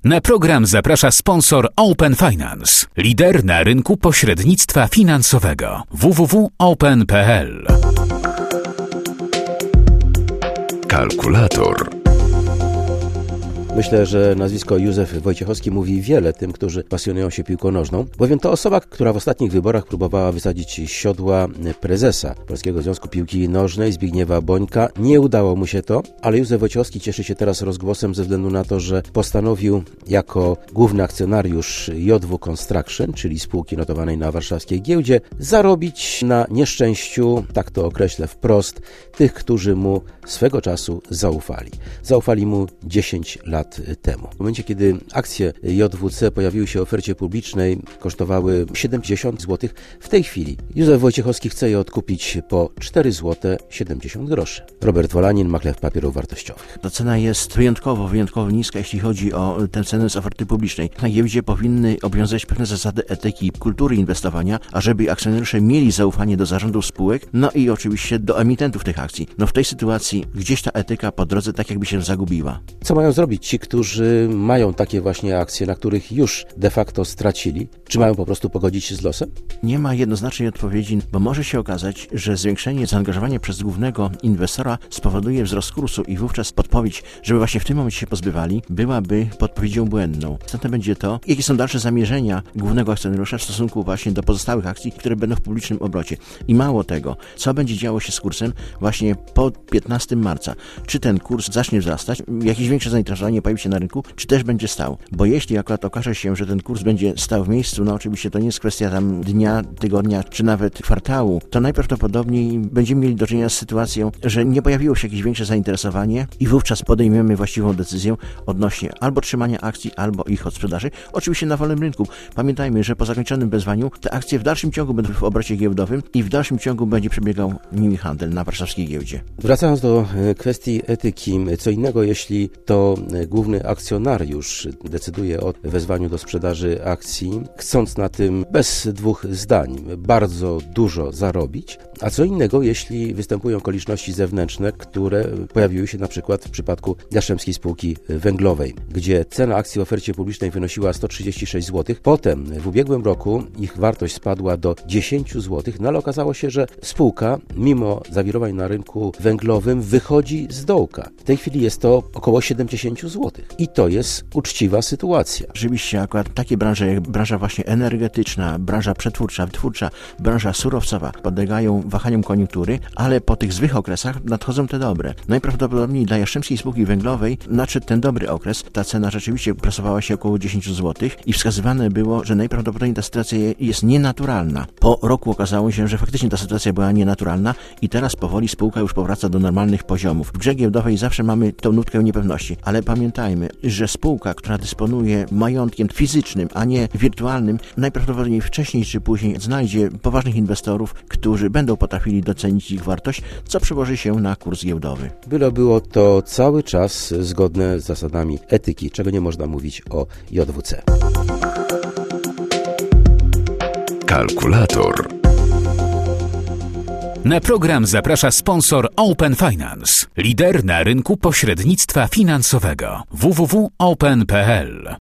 Na program zaprasza sponsor Open Finance, lider na rynku pośrednictwa finansowego. www.open.pl. Kalkulator. Myślę, że nazwisko Józef Wojciechowski mówi wiele tym, którzy pasjonują się piłką nożną, bowiem to osoba, która w ostatnich wyborach próbowała wysadzić siodła prezesa Polskiego Związku Piłki Nożnej Zbigniewa Bońka. Nie udało mu się to, ale Józef Wojciechowski cieszy się teraz rozgłosem ze względu na to, że postanowił jako główny akcjonariusz JW Construction, czyli spółki notowanej na warszawskiej giełdzie, zarobić na nieszczęściu, tak to określę wprost, tych, którzy mu swego czasu zaufali. Zaufali mu 10 lat temu. W momencie, kiedy akcje JWC pojawiły się w ofercie publicznej, kosztowały 70 zł. W tej chwili Józef Wojciechowski chce je odkupić po 4 zł 70 groszy. Robert Wolanin, makler papierów wartościowych. Ta cena jest wyjątkowo niska, jeśli chodzi o tę cenę z oferty publicznej. Na giełdzie powinny obowiązywać pewne zasady etyki, kultury inwestowania, ażeby akcjonariusze mieli zaufanie do zarządów spółek, no i oczywiście do emitentów tych akcji. No w tej sytuacji gdzieś ta etyka po drodze tak jakby się zagubiła. Co mają zrobić ci, którzy mają takie właśnie akcje, na których już de facto stracili? Czy mają po prostu pogodzić się z losem? Nie ma jednoznacznej odpowiedzi, bo może się okazać, że zwiększenie zaangażowania przez głównego inwestora spowoduje wzrost kursu i wówczas podpowiedź, żeby właśnie w tym momencie się pozbywali, byłaby podpowiedzią błędną. Istotne będzie to, jakie są dalsze zamierzenia głównego akcjonariusza w stosunku właśnie do pozostałych akcji, które będą w publicznym obrocie. I mało tego, co będzie działo się z kursem właśnie po 15 marca. Czy ten kurs zacznie wzrastać, jakieś większe zainteresowanie pojawi się na rynku, czy też będzie stał. Bo jeśli akurat okaże się, że ten kurs będzie stał w miejscu, no oczywiście to nie jest kwestia tam dnia, tygodnia, czy nawet kwartału, to najprawdopodobniej będziemy mieli do czynienia z sytuacją, że nie pojawiło się jakieś większe zainteresowanie i wówczas podejmiemy właściwą decyzję odnośnie albo trzymania akcji, albo ich odsprzedaży. Oczywiście na wolnym rynku. Pamiętajmy, że po zakończonym wezwaniu te akcje w dalszym ciągu będą w obrocie giełdowym i w dalszym ciągu będzie przebiegał nimi handel na warszawskiej giełdzie. Wracając do kwestii etyki, co innego jeśli to główny akcjonariusz decyduje o wezwaniu do sprzedaży akcji, chcąc na tym bez dwóch zdań bardzo dużo zarobić, a co innego jeśli występują okoliczności zewnętrzne, które pojawiły się na przykład w przypadku Jastrzębskiej Spółki Węglowej, gdzie cena akcji w ofercie publicznej wynosiła 136 zł. Potem w ubiegłym roku ich wartość spadła do 10 zł, no ale okazało się, że spółka mimo zawirowań na rynku węglowym wychodzi z dołka. W tej chwili jest to około 70 zł. I to jest uczciwa sytuacja. Rzeczywiście akurat takie branże jak branża właśnie energetyczna, branża przetwórcza, wytwórcza, branża surowcowa podlegają wahaniom koniunktury, ale po tych złych okresach nadchodzą te dobre. Najprawdopodobniej dla Jastrzębskiej Spółki Węglowej nadszedł ten dobry okres. Ta cena rzeczywiście plasowała się około 10 zł i wskazywane było, że najprawdopodobniej ta sytuacja jest nienaturalna. Po roku okazało się, że faktycznie ta sytuacja była nienaturalna i teraz powoli spółka już powraca do normalnych poziomów. W grze giełdowej zawsze mamy tą nutkę niepewności, ale pamiętajmy, że spółka, która dysponuje majątkiem fizycznym, a nie wirtualnym, najprawdopodobniej wcześniej czy później znajdzie poważnych inwestorów, którzy będą potrafili docenić ich wartość, co przełoży się na kurs giełdowy. Było to cały czas zgodne z zasadami etyki, czego nie można mówić o JWC. Kalkulator. Na program zaprasza sponsor Open Finance, lider na rynku pośrednictwa finansowego. www.open.pl.